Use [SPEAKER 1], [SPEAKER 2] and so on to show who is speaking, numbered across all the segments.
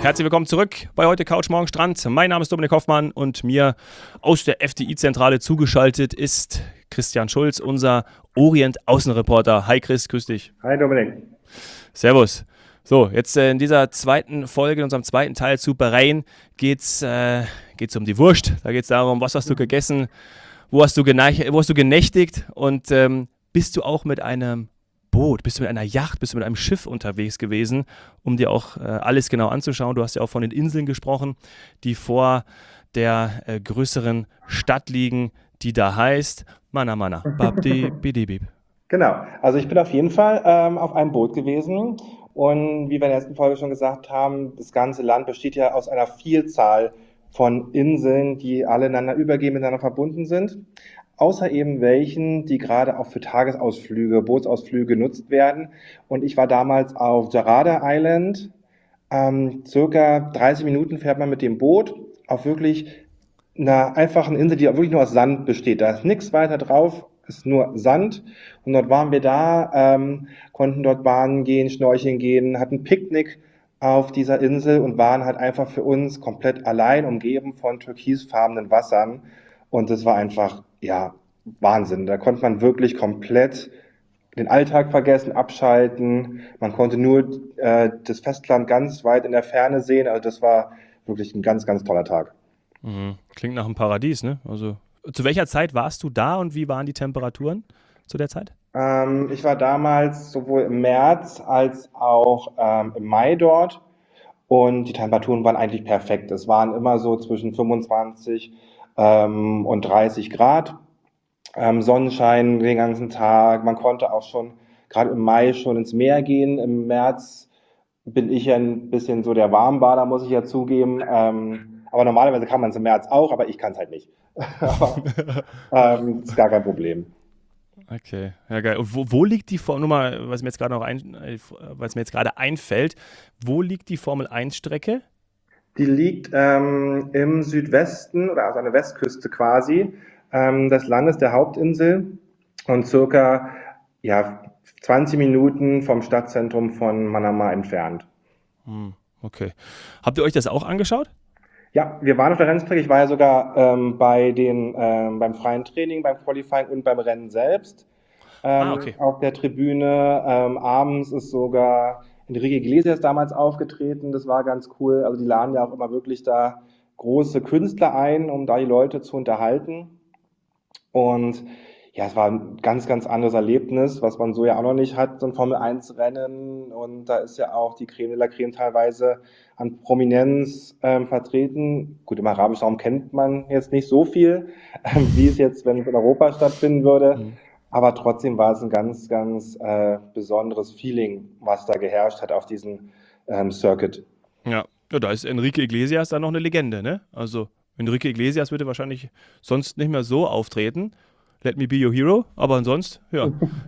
[SPEAKER 1] Herzlich willkommen zurück bei heute Couch Morgen Strand. Mein Name ist Dominik Hoffmann und mir aus der FDI-Zentrale zugeschaltet ist Christian Schulz, unser Orient-Außenreporter. Hi Chris, grüß dich.
[SPEAKER 2] Hi Dominik.
[SPEAKER 1] Servus. So, jetzt in dieser zweiten Folge, in unserem zweiten Teil zu Bahrain, geht's um die Wurst. Da geht es darum, was hast du gegessen, wo hast du genächtigt und bist du auch mit einem Boot, bist du mit einer Yacht, bist du mit einem Schiff unterwegs gewesen, um dir auch alles genau anzuschauen. Du hast ja auch von den Inseln gesprochen, die vor der größeren Stadt liegen, die da heißt Mana Mana. Babdi Bidibib.
[SPEAKER 2] Genau, also ich bin auf jeden Fall auf einem Boot gewesen und wie wir in der ersten Folge schon gesagt haben, das ganze Land besteht ja aus einer Vielzahl von Inseln, die alle ineinander übergehen, miteinander verbunden sind. Außer eben welchen, die gerade auch für Tagesausflüge, Bootsausflüge genutzt werden. Und ich war damals auf Jarada Island. Circa 30 Minuten fährt man mit dem Boot auf wirklich einer einfachen Insel, die wirklich nur aus Sand besteht. Da ist nichts weiter drauf, ist nur Sand. Und dort waren wir da, konnten dort baden gehen, schnorcheln gehen, hatten Picknick auf dieser Insel und waren halt einfach für uns komplett allein, umgeben von türkisfarbenen Wassern. Und das war einfach, ja, Wahnsinn. Da konnte man wirklich komplett den Alltag vergessen, abschalten. Man konnte nur das Festland ganz weit in der Ferne sehen. Also das war wirklich ein ganz, ganz toller Tag.
[SPEAKER 1] Mhm. Klingt nach einem Paradies, ne? Also zu welcher Zeit warst du da und wie waren die Temperaturen zu der Zeit?
[SPEAKER 2] Ich war damals sowohl im März als auch im Mai dort. Und die Temperaturen waren eigentlich perfekt. Es waren immer so zwischen 25 und 30 Grad. Sonnenschein den ganzen Tag. Man konnte auch schon gerade im Mai schon ins Meer gehen. Im März bin ich ja ein bisschen so der Warmbader, muss ich ja zugeben. Aber normalerweise kann man es im März auch, aber ich kann es halt nicht. Aber ist gar kein Problem.
[SPEAKER 1] Okay, ja geil. Und wo liegt die Formel, nur mal, was mir jetzt gerade einfällt, wo liegt die Formel 1 Strecke?
[SPEAKER 2] Die liegt im Südwesten oder also an der Westküste quasi des Landes, der Hauptinsel und circa 20 Minuten vom Stadtzentrum von Manama entfernt.
[SPEAKER 1] Okay. Habt ihr euch das auch angeschaut?
[SPEAKER 2] Ja, wir waren auf der Rennstrecke. Ich war ja sogar beim freien Training, beim Qualifying und beim Rennen selbst
[SPEAKER 1] Okay.
[SPEAKER 2] auf der Tribüne. Abends ist sogar Enrique Iglesias damals aufgetreten. Das war ganz cool. Also die laden ja auch immer wirklich da große Künstler ein, um da die Leute zu unterhalten. Und ja, es war ein ganz, ganz anderes Erlebnis, was man so ja auch noch nicht hat, so ein Formel-1-Rennen. Und da ist ja auch die Creme de la Creme teilweise an Prominenz vertreten. Gut, im arabischen Raum kennt man jetzt nicht so viel, wie es jetzt, wenn es in Europa stattfinden würde.
[SPEAKER 1] Mhm.
[SPEAKER 2] Aber trotzdem war es ein ganz, ganz besonderes Feeling, was da geherrscht hat auf diesem Circuit.
[SPEAKER 1] Ja, da ist Enrique Iglesias dann noch eine Legende, ne? Also Enrique Iglesias würde wahrscheinlich sonst nicht mehr so auftreten. Let me be your hero, aber ansonsten, ja.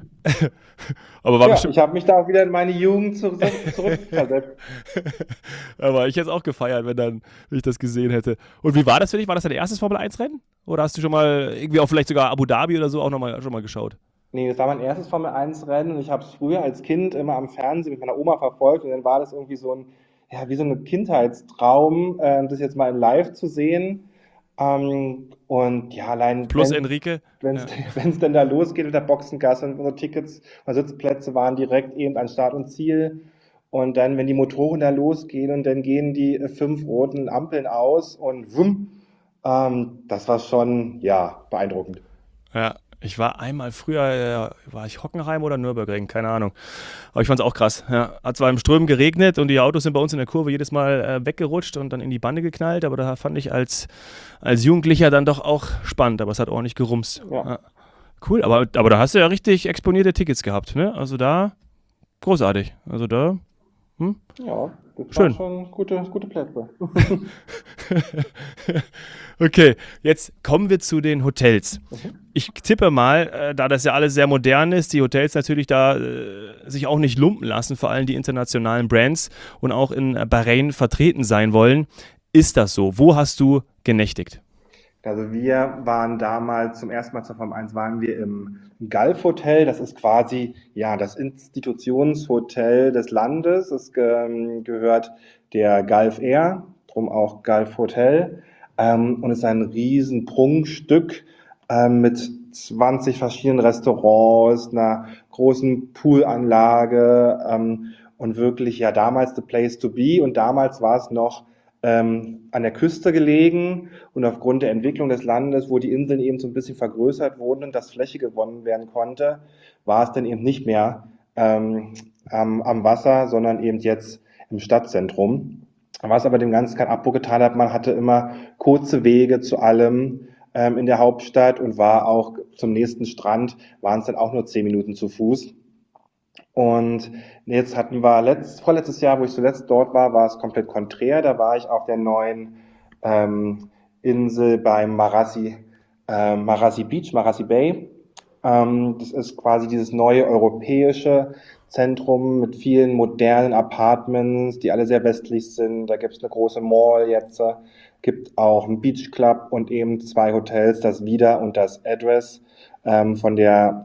[SPEAKER 1] Aber war bestimmt.
[SPEAKER 2] Ich habe mich da auch wieder in meine Jugend zurückversetzt.
[SPEAKER 1] Aber ich hätte es auch gefeiert, wenn ich das gesehen hätte. Und wie war das für dich? War das dein erstes Formel-1-Rennen? Oder hast du schon mal irgendwie auch vielleicht sogar Abu Dhabi oder so auch schon mal geschaut?
[SPEAKER 2] Nee, das war mein erstes Formel-1-Rennen und ich habe es früher als Kind immer am Fernsehen mit meiner Oma verfolgt und dann war das irgendwie wie so ein Kindheitstraum, das jetzt mal in live zu sehen. Und ja, allein
[SPEAKER 1] Plus Enrique.
[SPEAKER 2] wenn es denn da losgeht mit der Boxengasse und unsere Tickets und Sitzplätze waren direkt eben an Start und Ziel. Und dann, wenn die Motoren da losgehen und dann gehen die 5 roten Ampeln aus und wumm, das war schon, ja, beeindruckend.
[SPEAKER 1] Ja, ich war einmal früher, war ich Hockenheim oder Nürburgring, keine Ahnung. Aber ich fand es auch krass. Ja, hat zwar im Strömen geregnet und die Autos sind bei uns in der Kurve jedes Mal weggerutscht und dann in die Bande geknallt, aber da fand ich als Jugendlicher dann doch auch spannend, aber es hat ordentlich gerumst.
[SPEAKER 2] Ja.
[SPEAKER 1] Ja. Cool, aber da hast du ja richtig exponierte Tickets gehabt, ne? Also da, großartig. Also da,
[SPEAKER 2] Ja, das
[SPEAKER 1] schön.
[SPEAKER 2] waren schon gute Plätze.
[SPEAKER 1] Okay, jetzt kommen wir zu den Hotels. Ich tippe mal, da das ja alles sehr modern ist, die Hotels natürlich da sich auch nicht lumpen lassen, vor allem die internationalen Brands und auch in Bahrain vertreten sein wollen. Ist das so? Wo hast du genächtigt?
[SPEAKER 2] Also wir waren damals zum ersten Mal zur Formel 1 waren wir im Gulf Hotel. Das ist quasi ja das Institutionshotel des Landes. Es gehört der Gulf Air, drum auch Gulf Hotel. Und es ist ein riesen Prunkstück mit 20 verschiedenen Restaurants, einer großen Poolanlage und wirklich ja damals the place to be. Und damals war es noch an der Küste gelegen und aufgrund der Entwicklung des Landes, wo die Inseln eben so ein bisschen vergrößert wurden und das Fläche gewonnen werden konnte, war es dann eben nicht mehr am Wasser, sondern eben jetzt im Stadtzentrum. Was aber dem Ganzen keinen Abbruch getan hat, man hatte immer kurze Wege zu allem in der Hauptstadt und war auch zum nächsten Strand, waren es dann auch nur 10 Minuten zu Fuß. Und jetzt hatten wir vorletztes Jahr, wo ich zuletzt dort war, war es komplett konträr. Da war ich auf der neuen Insel beim Marassi Beach, Marassi Bay. Das ist quasi dieses neue europäische Zentrum mit vielen modernen Apartments, die alle sehr westlich sind. Da gibt es eine große Mall jetzt, gibt auch einen Beach Club und eben 2 Hotels, das Vida und das Address von der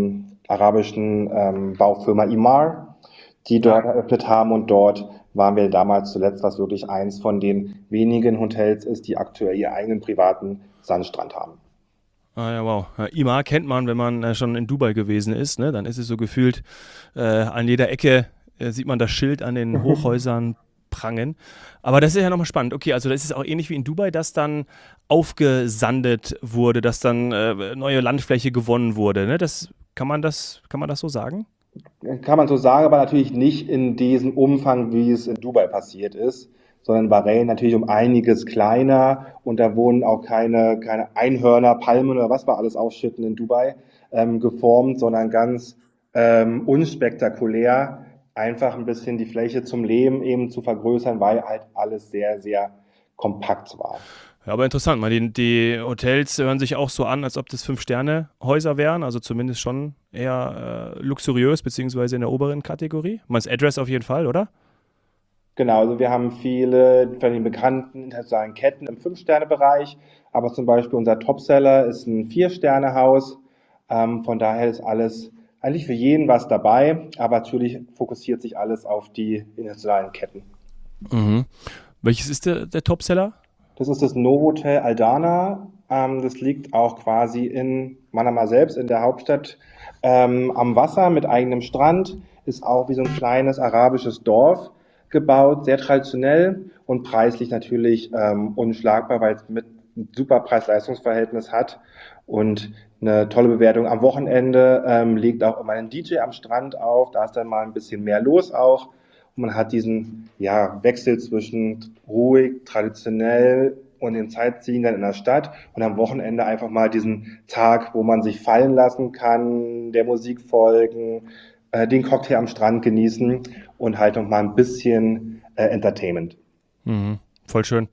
[SPEAKER 2] arabischen Baufirma Imar, die dort eröffnet haben. Und dort waren wir damals zuletzt, was wirklich eins von den wenigen Hotels ist, die aktuell ihren eigenen privaten Sandstrand haben.
[SPEAKER 1] Ah ja, wow. Ja, Imar kennt man, wenn man schon in Dubai gewesen ist, ne? Dann ist es so gefühlt, an jeder Ecke sieht man das Schild an den Hochhäusern prangen. Aber das ist ja nochmal spannend. Okay, also das ist auch ähnlich wie in Dubai, dass dann aufgesandet wurde, dass dann neue Landfläche gewonnen wurde. Ne? Kann man das so sagen?
[SPEAKER 2] Kann man so sagen, aber natürlich nicht in diesem Umfang, wie es in Dubai passiert ist, sondern Bahrain natürlich um einiges kleiner und da wurden auch keine Einhörner, Palmen oder was wir alles ausschütten in Dubai geformt, sondern ganz unspektakulär einfach ein bisschen die Fläche zum Leben eben zu vergrößern, weil halt alles sehr, sehr kompakt war.
[SPEAKER 1] Ja, aber interessant, die Hotels hören sich auch so an, als ob das 5-Sterne-Häuser wären, also zumindest schon eher luxuriös, beziehungsweise in der oberen Kategorie. Man das Address auf jeden Fall, oder?
[SPEAKER 2] Genau, also wir haben viele von den bekannten internationalen Ketten im 5-Sterne-Bereich, aber zum Beispiel unser Topseller ist ein 4-Sterne-Haus. Von daher ist alles eigentlich für jeden was dabei, aber natürlich fokussiert sich alles auf die internationalen Ketten.
[SPEAKER 1] Mhm. Welches ist der Topseller?
[SPEAKER 2] Das ist das Novotel Aldana. Das liegt auch quasi in Manama selbst, in der Hauptstadt, am Wasser mit eigenem Strand. Ist auch wie so ein kleines arabisches Dorf gebaut, sehr traditionell und preislich natürlich unschlagbar, weil es mit ein super Preis-Leistungs-Verhältnis hat und eine tolle Bewertung. Am Wochenende legt auch immer ein DJ am Strand auf, da ist dann mal ein bisschen mehr los auch. Und man hat diesen ja, Wechsel zwischen ruhig, traditionell und den Sightseeing dann in der Stadt und am Wochenende einfach mal diesen Tag, wo man sich fallen lassen kann, der Musik folgen, den Cocktail am Strand genießen und halt noch mal ein bisschen Entertainment.
[SPEAKER 1] Mhm. Voll schön.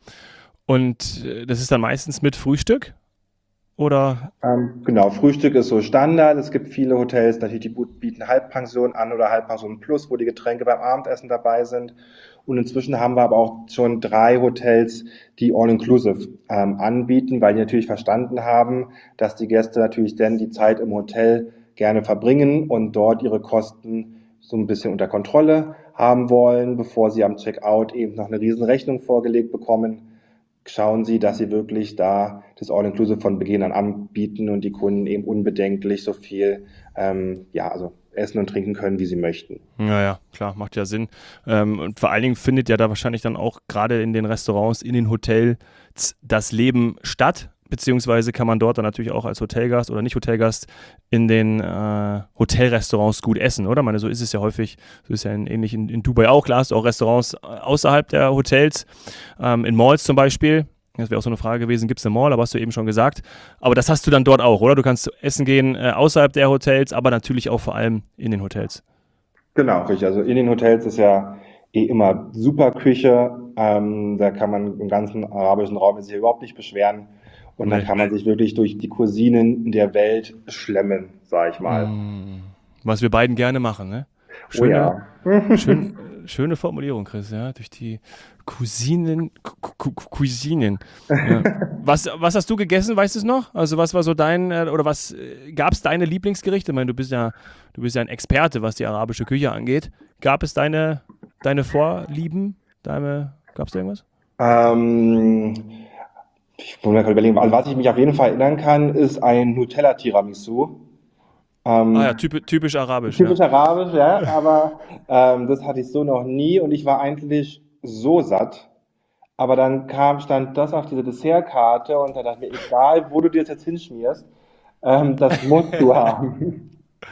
[SPEAKER 1] Und das ist dann meistens mit Frühstück? Oder?
[SPEAKER 2] Genau, Frühstück ist so Standard. Es gibt viele Hotels, natürlich, die bieten Halbpension an oder Halbpension Plus, wo die Getränke beim Abendessen dabei sind. Und inzwischen haben wir aber auch schon 3 Hotels, die All-Inclusive anbieten, weil die natürlich verstanden haben, dass die Gäste natürlich dann die Zeit im Hotel gerne verbringen und dort ihre Kosten so ein bisschen unter Kontrolle haben wollen, bevor sie am Checkout eben noch eine riesen Rechnung vorgelegt bekommen. Schauen Sie, dass Sie wirklich da das All-Inclusive von Beginn an anbieten und die Kunden eben unbedenklich so viel, ja, also essen und trinken können, wie sie möchten.
[SPEAKER 1] Ja, ja, klar, macht ja Sinn. Und vor allen Dingen findet ja da wahrscheinlich dann auch gerade in den Restaurants, in den Hotels das Leben statt. Beziehungsweise kann man dort dann natürlich auch als Hotelgast oder nicht Hotelgast in den Hotelrestaurants gut essen, oder? Ich meine, so ist es ja häufig, so ist ja ähnlich in Dubai auch. Klar, hast du auch Restaurants außerhalb der Hotels, in Malls zum Beispiel. Das wäre auch so eine Frage gewesen, gibt es eine Mall, aber hast du eben schon gesagt. Aber das hast du dann dort auch, oder? Du kannst essen gehen außerhalb der Hotels, aber natürlich auch vor allem in den Hotels.
[SPEAKER 2] Genau, richtig. Also in den Hotels ist ja immer super Küche. Da kann man im ganzen arabischen Raum sich überhaupt nicht beschweren. Und dann
[SPEAKER 1] Nee.
[SPEAKER 2] kann man sich wirklich durch die Cuisinen der Welt schlemmen, sag ich mal.
[SPEAKER 1] Was wir beiden gerne machen, ne?
[SPEAKER 2] Oh
[SPEAKER 1] Schöne,
[SPEAKER 2] ja.
[SPEAKER 1] schön, schöne Formulierung, Chris, ja, durch die Cuisinen. Ja. Was hast du gegessen, weißt du es noch? Also was war so oder was gab es deine Lieblingsgerichte? Ich meine, du bist ja ein Experte, was die arabische Küche angeht. Gab es deine Vorlieben? Gab es da irgendwas?
[SPEAKER 2] Ich muss mir gerade überlegen, also was ich mich auf jeden Fall erinnern kann, ist ein Nutella-Tiramisu.
[SPEAKER 1] Ja,
[SPEAKER 2] Ähm,
[SPEAKER 1] typisch arabisch, ja.
[SPEAKER 2] Typisch arabisch, ja, aber das hatte ich so noch nie und ich war eigentlich so satt. Aber dann stand das auf dieser Dessertkarte und da dachte ich mir, egal wo du dir das jetzt hinschmierst, das musst du haben.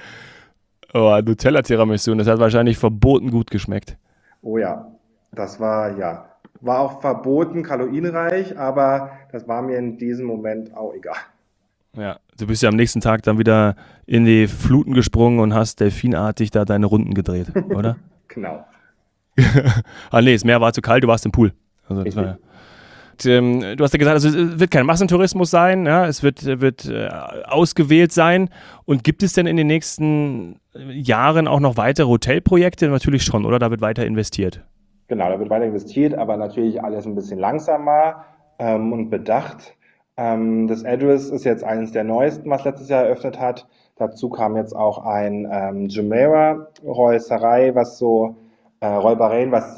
[SPEAKER 1] Oh, Nutella-Tiramisu, das hat wahrscheinlich verboten gut geschmeckt.
[SPEAKER 2] Oh ja, das war auch verboten, kalorienreich, aber das war mir in diesem Moment auch egal.
[SPEAKER 1] Ja, du bist ja am nächsten Tag dann wieder in die Fluten gesprungen und hast delfinartig da deine Runden gedreht, oder?
[SPEAKER 2] Genau,
[SPEAKER 1] Nee, das Meer war zu kalt, du warst im Pool. Also das
[SPEAKER 2] richtig.
[SPEAKER 1] du hast ja gesagt, also es wird kein Massentourismus sein, ja, es wird ausgewählt sein. Und gibt es denn in den nächsten Jahren auch noch weitere Hotelprojekte? Natürlich schon, oder? Da wird weiter investiert.
[SPEAKER 2] Genau, da wird weiter investiert, aber natürlich alles ein bisschen langsamer und bedacht. Das Address ist jetzt eines der neuesten, was letztes Jahr eröffnet hat. Dazu kam jetzt auch ein Jumeirah Royal Sarai, Royal Bahrain, was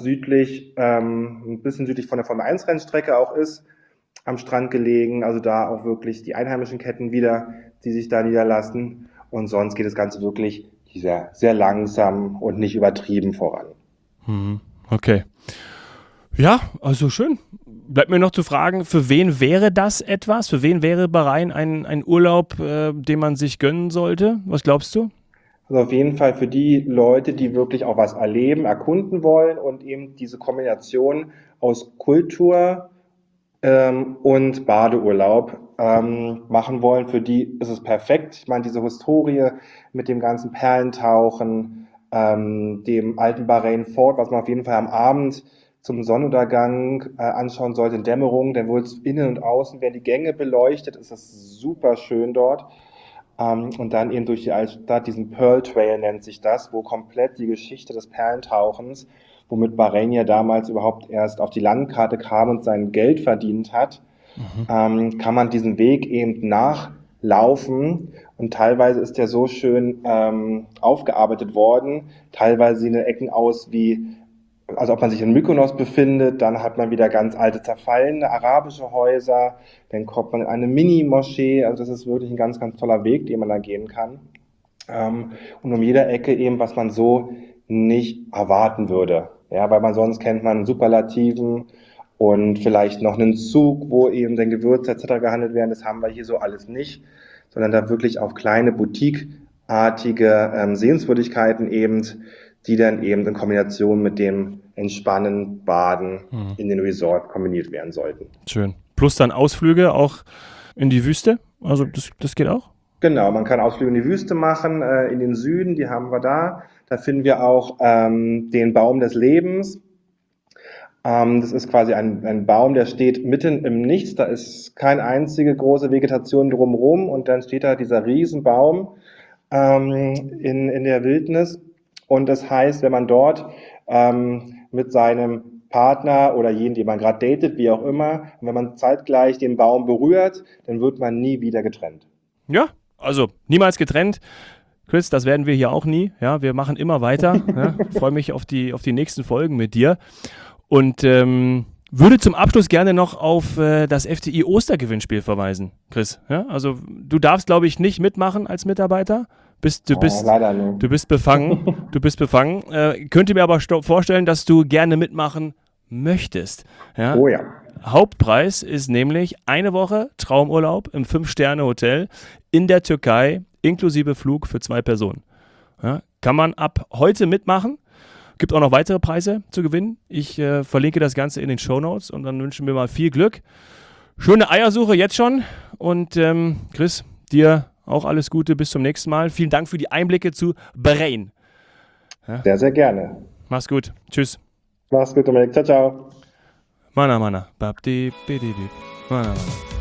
[SPEAKER 2] ein bisschen südlich von der Formel-1-Rennstrecke auch ist, am Strand gelegen. Also da auch wirklich die einheimischen Ketten wieder, die sich da niederlassen. Und sonst geht das Ganze wirklich sehr, sehr langsam und nicht übertrieben voran.
[SPEAKER 1] Mhm. Okay. Ja, also schön. Bleibt mir noch zu fragen, für wen wäre das etwas? Für wen wäre Bahrain ein Urlaub, den man sich gönnen sollte? Was glaubst du?
[SPEAKER 2] Also auf jeden Fall für die Leute, die wirklich auch was erleben, erkunden wollen und eben diese Kombination aus Kultur und Badeurlaub machen wollen, für die ist es perfekt. Ich meine, diese Historie mit dem ganzen Perlentauchen, dem alten Bahrain Fort, was man auf jeden Fall am Abend zum Sonnenuntergang anschauen sollte, in Dämmerung, dann wohl innen und außen werden die Gänge beleuchtet, ist das super schön dort. Und dann eben durch die Altstadt, diesen Pearl Trail nennt sich das, wo komplett die Geschichte des Perlentauchens, womit Bahrain ja damals überhaupt erst auf die Landkarte kam und sein Geld verdient hat,
[SPEAKER 1] Mhm.
[SPEAKER 2] kann man diesen Weg eben nachlaufen. Und teilweise ist der so schön aufgearbeitet worden. Teilweise sehen die Ecken aus also ob man sich in Mykonos befindet, dann hat man wieder ganz alte, zerfallene arabische Häuser, dann kommt man in eine Mini-Moschee, also das ist wirklich ein ganz, ganz toller Weg, den man da gehen kann. Und um jede Ecke eben, was man so nicht erwarten würde. Ja, weil sonst kennt man Superlativen und vielleicht noch einen Zug, wo eben dann Gewürze etc. gehandelt werden. Das haben wir hier so alles nicht, sondern da wirklich auf kleine Boutique-artige Sehenswürdigkeiten eben, die dann eben in Kombination mit dem Entspannen, Baden
[SPEAKER 1] Mhm.
[SPEAKER 2] in den Resort kombiniert werden sollten.
[SPEAKER 1] Schön. Plus dann Ausflüge auch in die Wüste. Also das geht auch?
[SPEAKER 2] Genau, man kann Ausflüge in die Wüste machen, in den Süden, die haben wir da. Da finden wir auch den Baum des Lebens. Das ist quasi ein Baum, der steht mitten im Nichts. Da ist keine einzige große Vegetation drumherum und dann steht da dieser Riesenbaum in der Wildnis. Und das heißt, wenn man dort mit seinem Partner oder jeden, den man gerade datet, wie auch immer, und wenn man zeitgleich den Baum berührt, dann wird man nie wieder getrennt.
[SPEAKER 1] Ja, also niemals getrennt. Chris, das werden wir hier auch nie. Ja, wir machen immer weiter. Ja. Freue mich auf die nächsten Folgen mit dir. Und würde zum Abschluss gerne noch auf das FTI Ostergewinnspiel verweisen, Chris. Ja, also du darfst, glaube ich, nicht mitmachen als Mitarbeiter.
[SPEAKER 2] Leider nicht.
[SPEAKER 1] Du bist befangen. Du bist befangen. Könnte mir aber vorstellen, dass du gerne mitmachen möchtest. Ja?
[SPEAKER 2] Oh ja.
[SPEAKER 1] Hauptpreis ist nämlich eine Woche Traumurlaub im 5-Sterne-Hotel in der Türkei, inklusive Flug für 2 Personen. Ja? Kann man ab heute mitmachen. Gibt auch noch weitere Preise zu gewinnen. Ich verlinke das Ganze in den Shownotes und dann wünschen wir mal viel Glück. Schöne Eiersuche jetzt schon. Und Chris, dir auch alles Gute. Bis zum nächsten Mal. Vielen Dank für die Einblicke zu Bahrain. Ja?
[SPEAKER 2] Sehr, sehr gerne.
[SPEAKER 1] Mach's gut. Tschüss.
[SPEAKER 2] Mach's gut, Dominik. Ciao, ciao.
[SPEAKER 1] Mana. Babdi, bidi, bidi. Mana.